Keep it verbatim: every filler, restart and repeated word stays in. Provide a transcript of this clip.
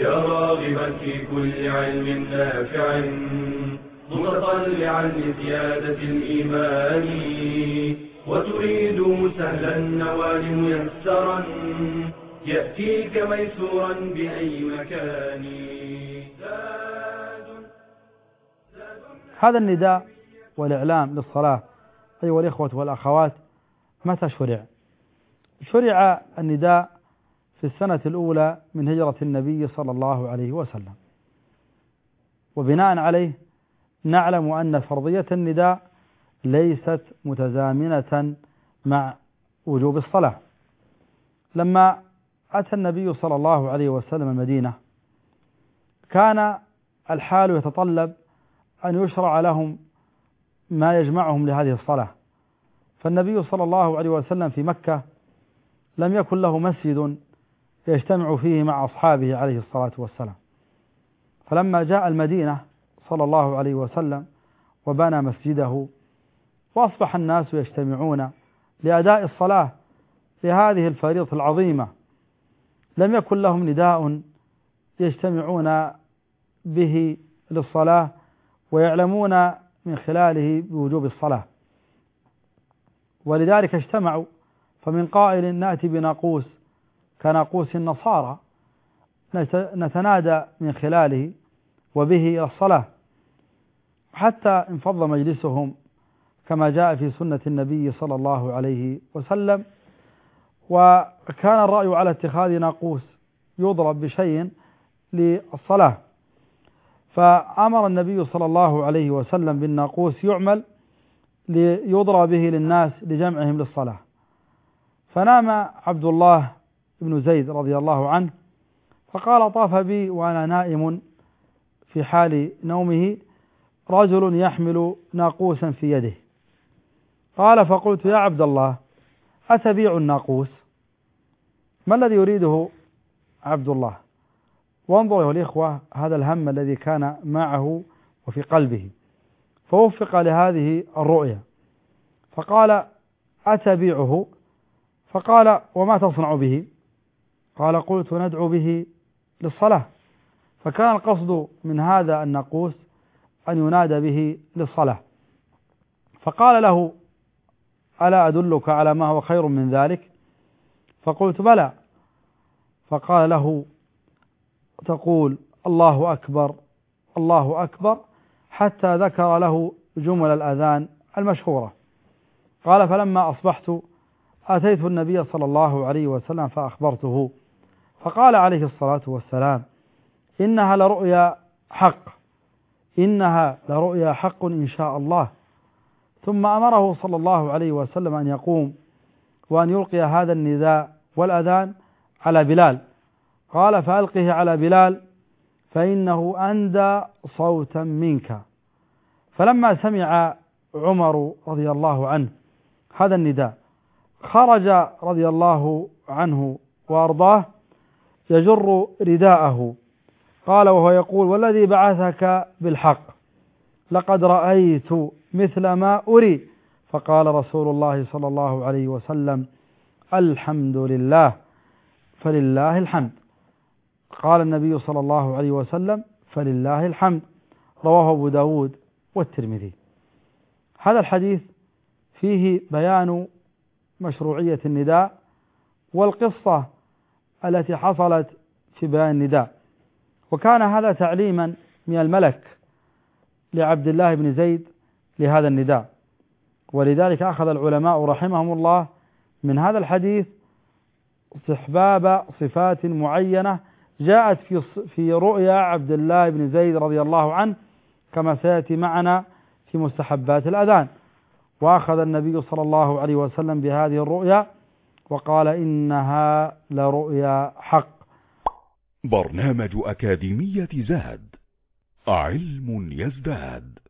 يا راغبا في كل علم نافع متطلعا لزيادة الإيمان وتريد سهلا النوال ميسرا يأتيك ميسورا بأي مكان. هذا النداء والإعلام للصلاة أيها الإخوة والأخوات متى شرع؟ شرع النداء في السنة الأولى من هجرة النبي صلى الله عليه وسلم، وبناء عليه نعلم أن فرضية النداء ليست متزامنة مع وجوب الصلاة. لما أتى النبي صلى الله عليه وسلم المدينة كان الحال يتطلب أن يشرع لهم ما يجمعهم لهذه الصلاة، فالنبي صلى الله عليه وسلم في مكة لم يكن له مسجد يجتمع فيه مع أصحابه عليه الصلاة والسلام، فلما جاء المدينة صلى الله عليه وسلم وبنى مسجده وأصبح الناس يجتمعون لأداء الصلاة لهذه الفريضة العظيمة، لم يكن لهم نداء يجتمعون به للصلاة ويعلمون من خلاله بوجوب الصلاة، ولذلك اجتمعوا. فمن قائل نأتي بناقوس كناقوس النصارى نتنادى من خلاله وبه إلى الصلاة، حتى انفض مجلسهم كما جاء في سنة النبي صلى الله عليه وسلم. وكان الرأي على اتخاذ ناقوس يضرب بشيء للصلاة، فأمر النبي صلى الله عليه وسلم بالناقوس يعمل ليضرب به للناس لجمعهم للصلاة. فنام عبد الله بن زيد رضي الله عنه فقال طاف بي وأنا نائم في حال نومه رجل يحمل ناقوسا في يده، قال فقلت يا عبد الله أتبيع الناقوس؟ ما الذي يريده عبد الله؟ وانظروا الإخوة هذا الهم الذي كان معه وفي قلبه، فوفق لهذه الرؤيا فقال أتبيعه؟ فقال وما تصنع به؟ قال قلت ندعو به للصلاة. فكان القصد من هذا الناقوس أن ينادى به للصلاة، فقال له ألا أدلك على ما هو خير من ذلك؟ فقلت بلى. فقال له تقول الله أكبر الله أكبر حتى ذكر له جمل الأذان المشهورة. قال فلما أصبحت أتيت النبي صلى الله عليه وسلم فأخبرته، فقال عليه الصلاة والسلام إنها لرؤيا حق إنها لرؤيا حق إن شاء الله. ثم أمره صلى الله عليه وسلم أن يقوم وأن يلقي هذا النداء والأذان على بلال، قال فألقه على بلال فإنه أندى صوتا منك. فلما سمع عمر رضي الله عنه هذا النداء خرج رضي الله عنه وأرضاه يجر رداءه، قال وهو يقول والذي بعثك بالحق لقد رأيت مثل ما أري. فقال رسول الله صلى الله عليه وسلم الحمد لله فلله الحمد. قال النبي صلى الله عليه وسلم فلله الحمد، رواه أبو داود والترمذي. هذا الحديث فيه بيان مشروعية النداء والقصة التي حصلت في بيان النداء، وكان هذا تعليما من الملك لعبد الله بن زيد لهذا النداء، ولذلك أخذ العلماء رحمهم الله من هذا الحديث استحباب صفات معينة جاءت في في رؤيا عبد الله بن زيد رضي الله عنه كما سيأتي معنا في مستحبات الأذان. وأخذ النبي صلى الله عليه وسلم بهذه الرؤيا وقال إنها لرؤيا حق. برنامج أكاديمية زاد، علم يزداد.